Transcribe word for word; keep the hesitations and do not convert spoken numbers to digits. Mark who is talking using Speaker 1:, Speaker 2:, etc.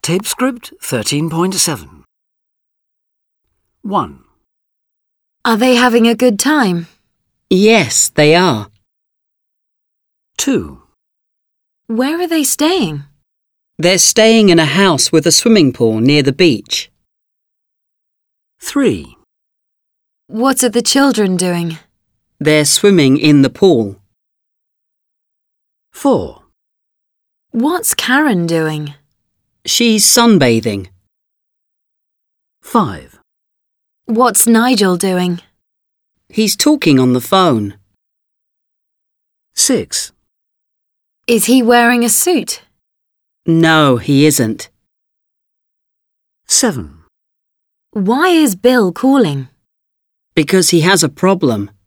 Speaker 1: Tape script thirteen point seven. one.
Speaker 2: Are they having a good time?
Speaker 3: Yes, they are.
Speaker 1: two.
Speaker 2: Where are they staying?
Speaker 3: They're staying in a house with a swimming pool near the beach.
Speaker 1: three.
Speaker 2: What are the children doing?
Speaker 3: They're swimming in the pool.
Speaker 1: four.
Speaker 2: What's Karen doing?
Speaker 3: She's sunbathing.
Speaker 1: five.
Speaker 2: What's Nigel doing?
Speaker 3: He's talking on the phone.
Speaker 1: six.
Speaker 2: Is he wearing a suit?
Speaker 3: No, he isn't.
Speaker 1: seven.
Speaker 2: Why is Bill calling?
Speaker 3: Because he has a problem.